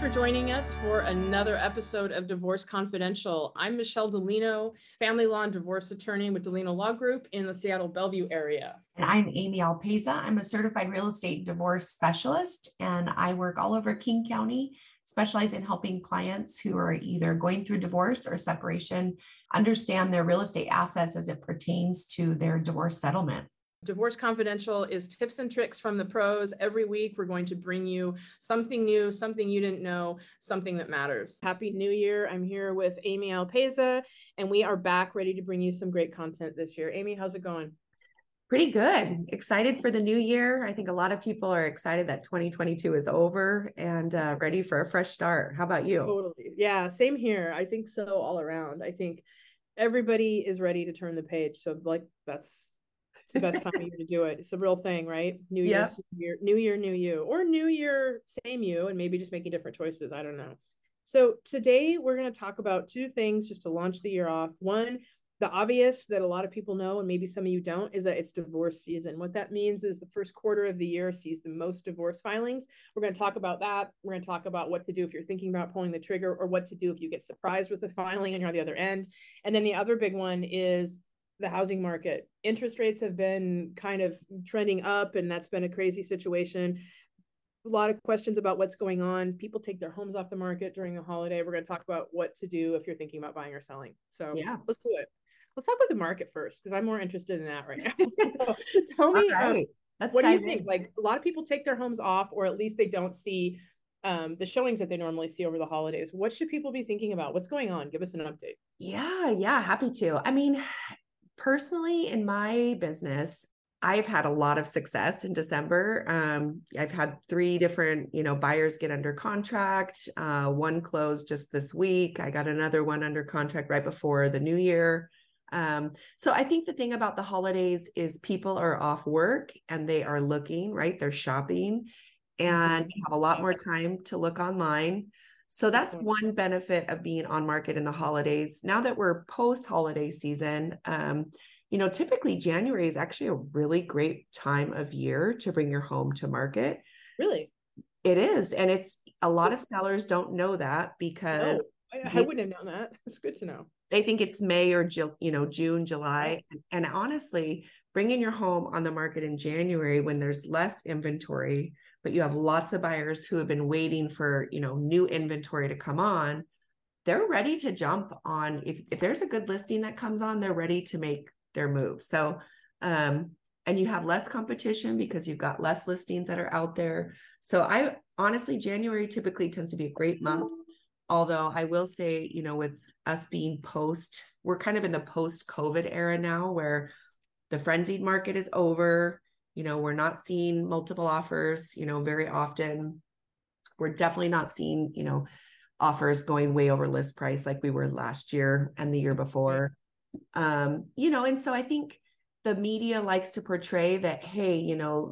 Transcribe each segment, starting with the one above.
for joining us for another episode of Divorce Confidential. I'm Michelle Delino, family law and divorce attorney with Delino Law Group in the Seattle Bellevue area. And I'm Amy Alpeza. I'm a certified real estate divorce specialist, and I work all over King County, specialize in helping clients who are either going through divorce or separation understand their real estate assets as it pertains to their divorce settlement. Divorce Confidential is tips and tricks from the pros. Every week, we're going to bring you something new, something you didn't know, something that matters. Happy New Year. I'm here with Amy Alpeza, and we are back ready to bring you some great content this year. Amy, how's it going? Pretty good. Excited for the new year. I think a lot of people are excited that 2022 is over and ready for a fresh start. How about you? Totally. Yeah, same here. I think so all around. I think everybody is ready to turn the page. So it's the best time of year to do it. It's a real thing, right? New year, new you, or new year, same you, and maybe just making different choices. I don't know. So today we're going to talk about two things just to launch the year off. One, the obvious that a lot of people know, and maybe some of you don't, is that it's divorce season. What that means is the first quarter of the year sees the most divorce filings. We're going to talk about that. We're going to talk about what to do if you're thinking about pulling the trigger, or what to do if you get surprised with the filing and you're on the other end. And then the other big one is the housing market. Interest rates have been kind of trending up, and that's been a crazy situation. A lot of questions about what's going on. People take their homes off the market during the holiday. We're going to talk about what to do if you're thinking about buying or selling. So yeah, let's do it. Let's talk about the market first, because I'm more interested in that right now. So tell me, what do you think? Like, a lot of people take their homes off, or at least they don't see the showings that they normally see over the holidays. What should people be thinking about? What's going on? Give us an update. Yeah, happy to. I mean, personally, in my business, I've had a lot of success in December. I've had 3 different, buyers get under contract. One closed just this week. I got another one under contract right before the new year. So I think the thing about the holidays is people are off work and they are looking, right? They're shopping and you have a lot more time to look online. So that's one benefit of being on market in the holidays. Now that we're post-holiday season, typically January is actually a really great time of year to bring your home to market. Really? It is. And it's a lot of sellers don't know that because I wouldn't have known that. It's good to know. They think it's May or June, July. And honestly, bringing your home on the market in January when there's less inventory, but you have lots of buyers who have been waiting for, new inventory to come on, they're ready to jump on. If there's a good listing that comes on, they're ready to make their move. So, and you have less competition because you've got less listings that are out there. So honestly, January typically tends to be a great month. Although I will say, with us being we're kind of in the post-COVID era now where the frenzied market is over. We're not seeing multiple offers, very often. We're definitely not seeing, offers going way over list price like we were last year and the year before. And so I think the media likes to portray that, hey,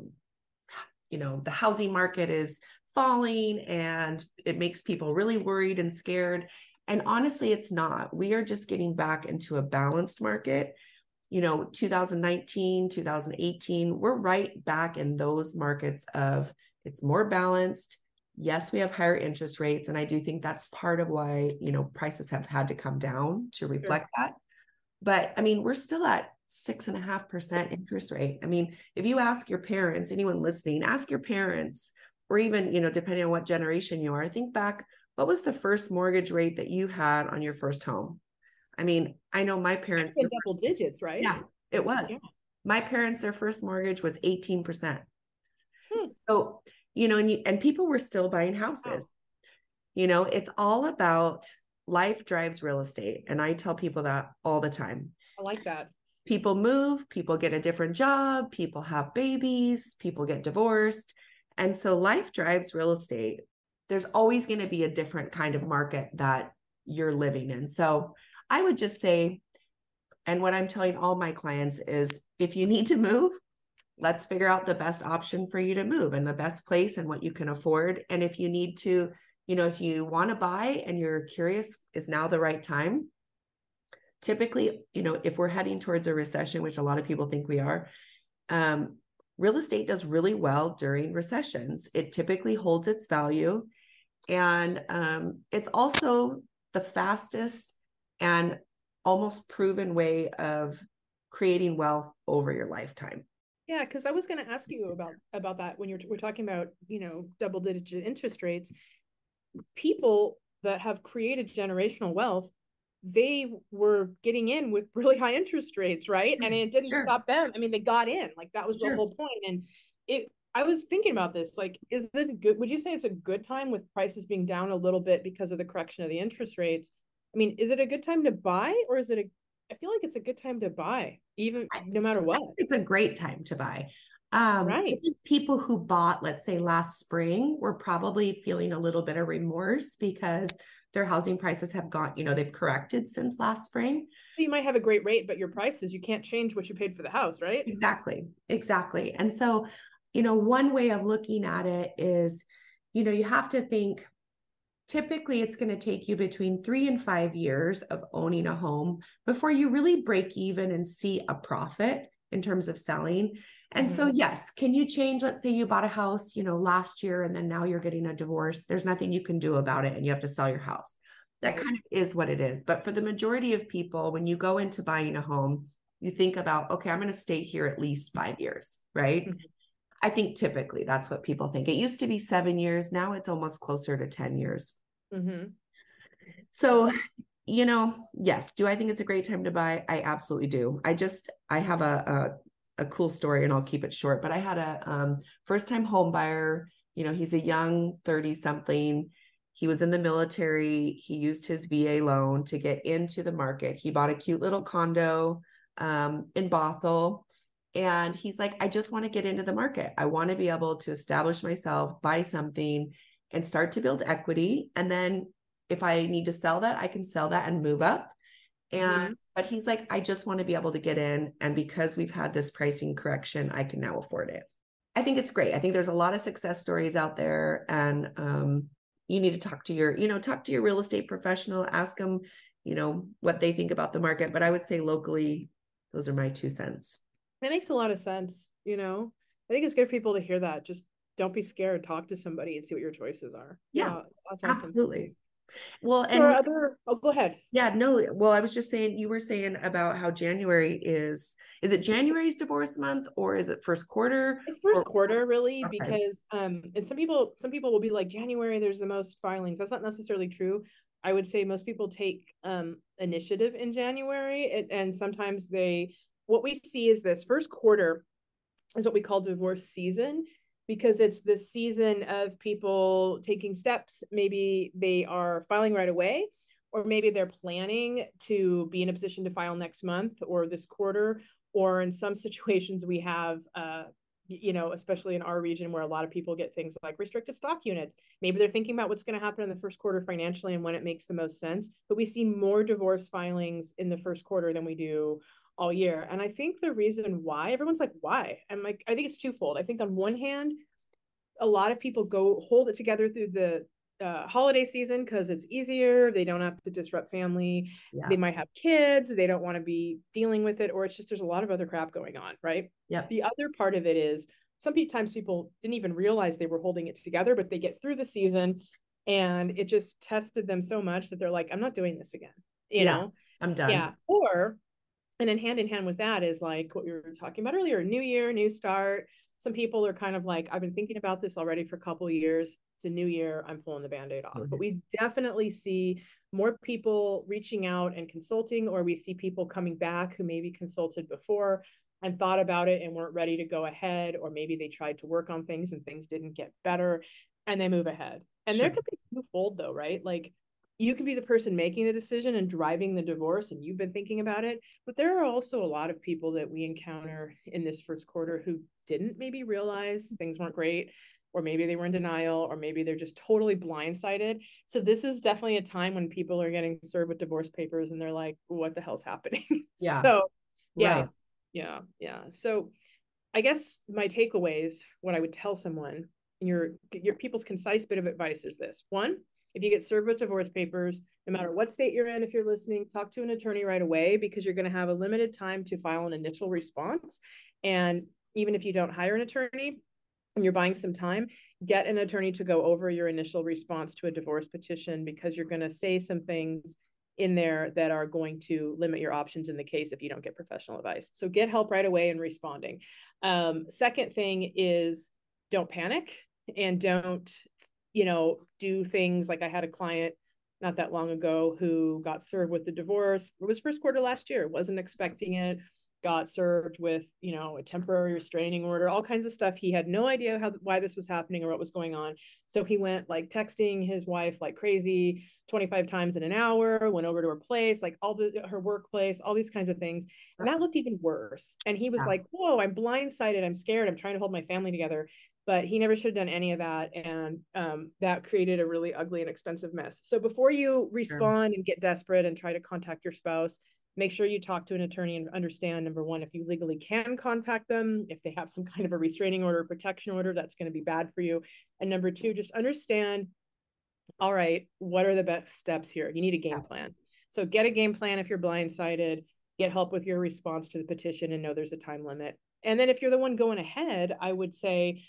the housing market is falling and it makes people really worried and scared. And honestly, it's not. We are just getting back into a balanced market. 2019, 2018, we're right back in those markets of it's more balanced. Yes, we have higher interest rates. And I do think that's part of why, prices have had to come down to reflect that. But I mean, we're still at 6.5% interest rate. I mean, if you ask your parents, anyone listening, ask your parents, or even, depending on what generation you are, think back, what was the first mortgage rate that you had on your first home? I mean, I know my parents. Double digits, right? Yeah, it was. Yeah. My parents, their first mortgage was 18%. So, and people were still buying houses. Wow. It's all about life drives real estate. And I tell people that all the time. I like that. People move, people get a different job, people have babies, people get divorced. And so life drives real estate. There's always going to be a different kind of market that you're living in. So I would just say, and what I'm telling all my clients is, if you need to move, let's figure out the best option for you to move and the best place and what you can afford. And if you need to, if you want to buy and you're curious, is now the right time? Typically, if we're heading towards a recession, which a lot of people think we are, real estate does really well during recessions. It typically holds its value. And it's also the fastest and almost proven way of creating wealth over your lifetime. Yeah, because I was going to ask you about that when we're talking about, you know, double-digit interest rates. People that have created generational wealth, they were getting in with really high interest rates, right? And it didn't Sure. stop them. I mean, they got in, like that was the Sure. whole point. And I was thinking about this, like, is it good? Would you say it's a good time with prices being down a little bit because of the correction of the interest rates? I mean, is it a good time to buy, or is it I feel like it's a good time to buy, even no matter I what. think it's a great time to buy. I Right. think people who bought, let's say last spring, were probably feeling a little bit of remorse because their housing prices have gone, they've corrected since last spring. You might have a great rate, but your prices, you can't change what you paid for the house, right? Exactly. Exactly. And so, one way of looking at it is, you have to think typically it's going to take you between 3 and 5 years of owning a home before you really break even and see a profit in terms of selling. And so, yes, can you change? Let's say you bought a house, last year, and then now you're getting a divorce. There's nothing you can do about it, and you have to sell your house. That kind of is what it is. But for the majority of people, when you go into buying a home, you think about, okay, I'm going to stay here at least 5 years, right? I think typically that's what people think. It used to be 7 years. Now it's almost closer to 10 years. So, yes. Do I think it's a great time to buy? I absolutely do. I have a cool story, and I'll keep it short, but I had a first time home buyer. He's a young 30 something. He was in the military. He used his VA loan to get into the market. He bought a cute little condo in Bothell. And he's like, I just want to get into the market. I want to be able to establish myself, buy something, and start to build equity. And then if I need to sell that, I can sell that and move up. And but he's like, I just want to be able to get in. And because we've had this pricing correction, I can now afford it. I think it's great. I think there's a lot of success stories out there. And you need to talk to your real estate professional, ask them, what they think about the market. But I would say locally, those are my 2 cents. That makes a lot of sense. I think it's good for people to hear that. Just don't be scared. Talk to somebody and see what your choices are. Yeah, that's awesome. absolutely. Well, so and go ahead. Yeah, no. Well, I was just saying, you were saying about how January is it January's divorce month, or is it first quarter? It's first quarter, really, Okay. because and some people will be like, January, there's the most filings. That's not necessarily true. I would say most people take initiative in January, and sometimes what we see is this first quarter is what we call divorce season, because it's the season of people taking steps. Maybe they are filing right away, or maybe they're planning to be in a position to file next month or this quarter, or in some situations we have especially in our region where a lot of people get things like restricted stock units. Maybe they're thinking about what's going to happen in the first quarter financially and when it makes the most sense. But we see more divorce filings in the first quarter than we do all year. And I think the reason why, everyone's like, why? I'm like, I think it's twofold. I think on one hand, a lot of people go hold it together through the holiday season because it's easier. They don't have to disrupt family. Yeah. They might have kids. They don't want to be dealing with it, or it's just there's a lot of other crap going on, right? Yep. The other part of it is sometimes people didn't even realize they were holding it together, but they get through the season and it just tested them so much that they're like, I'm not doing this again. You know? I'm done. Yeah. And in hand with that is like what we were talking about earlier, new year, new start. Some people are kind of like, I've been thinking about this already for a couple of years. It's a new year. I'm pulling the Band-Aid off. But we definitely see more people reaching out and consulting, or we see people coming back who maybe consulted before and thought about it and weren't ready to go ahead, or maybe they tried to work on things and things didn't get better and they move ahead. And there could be twofold though, right? Like you could be the person making the decision and driving the divorce and you've been thinking about it, but there are also a lot of people that we encounter in this first quarter who didn't maybe realize things weren't great, or maybe they were in denial, or maybe they're just totally blindsided. So this is definitely a time when people are getting served with divorce papers and they're like, what the hell's happening? Yeah. So yeah. Right. Yeah. So I guess my takeaways, what I would tell someone, your people's concise bit of advice is this. One, if you get served with divorce papers, no matter what state you're in, if you're listening, talk to an attorney right away, because you're going to have a limited time to file an initial response. And even if you don't hire an attorney, when you're buying some time, get an attorney to go over your initial response to a divorce petition, because you're going to say some things in there that are going to limit your options in the case if you don't get professional advice. So get help right away in responding. Second thing is, don't panic, and don't, do things like, I had a client not that long ago who got served with the divorce. It was first quarter last year, wasn't expecting it, got served with, a temporary restraining order, all kinds of stuff. He had no idea why this was happening or what was going on. So he went like texting his wife like crazy 25 times in an hour, went over to her place, like her workplace, all these kinds of things. And that looked even worse. And he was like, whoa, I'm blindsided. I'm scared. I'm trying to hold my family together. But he never should have done any of that. And that created a really ugly and expensive mess. So before you respond and get desperate and try to contact your spouse, make sure you talk to an attorney and understand, number one, if you legally can contact them, if they have some kind of a restraining order or protection order, that's going to be bad for you. And number two, just understand, all right, what are the best steps here? You need a game plan. So get a game plan if you're blindsided, get help with your response to the petition, and know there's a time limit. And then if you're the one going ahead, I would say,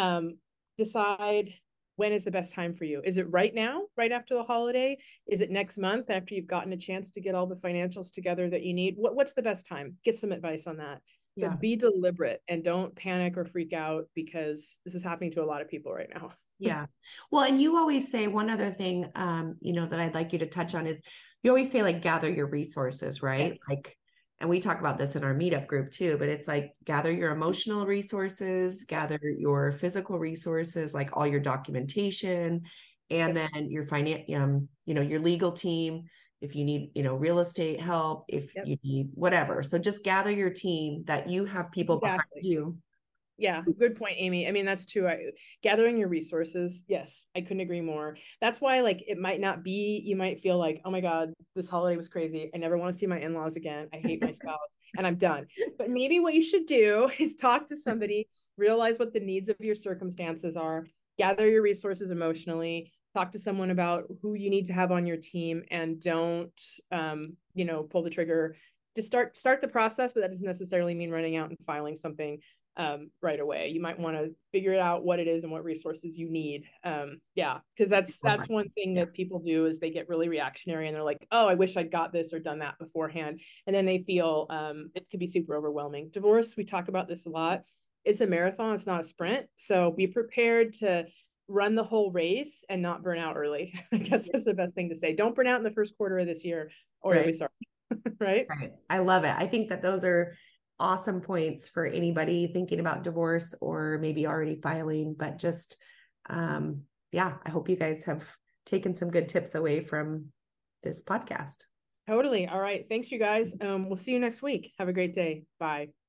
decide when is the best time for you. Is it right now, right after the holiday? Is it next month after you've gotten a chance to get all the financials together that you need? What's the best time? Get some advice on that. Yeah. But be deliberate and don't panic or freak out, because this is happening to a lot of people right now. Yeah. Well, and you always say one other thing, that I'd like you to touch on is, you always say like, gather your resources, right? Yes. Like, and we talk about this in our meetup group too, but it's like, gather your emotional resources, gather your physical resources, like all your documentation, and then your your legal team, if you need, behavioral estate help, if you need whatever. So just gather your team, that you have people behind you. Yeah, good point, Amy. I mean, that's true. Gathering your resources. Yes, I couldn't agree more. That's why, like, it might not be, you might feel like, oh my God, this holiday was crazy. I never want to see my in-laws again. I hate my spouse and I'm done. But maybe what you should do is talk to somebody, realize what the needs of your circumstances are, gather your resources emotionally, talk to someone about who you need to have on your team, and don't, pull the trigger. Just start the process, but that doesn't necessarily mean running out and filing something right away. You might want to figure out what it is and what resources you need. Because that's one thing that people do, is they get really reactionary and they're like, oh, I wish I'd got this or done that beforehand. And then they feel it could be super overwhelming. Divorce, we talk about this a lot. It's a marathon, it's not a sprint. So be prepared to run the whole race and not burn out early. I guess that's the best thing to say. Don't burn out in the first quarter of this year, or you'll be sorry. Right? I love it. I think that those are awesome points for anybody thinking about divorce or maybe already filing, but just, I hope you guys have taken some good tips away from this podcast. Totally. All right. Thanks, you guys. We'll see you next week. Have a great day. Bye.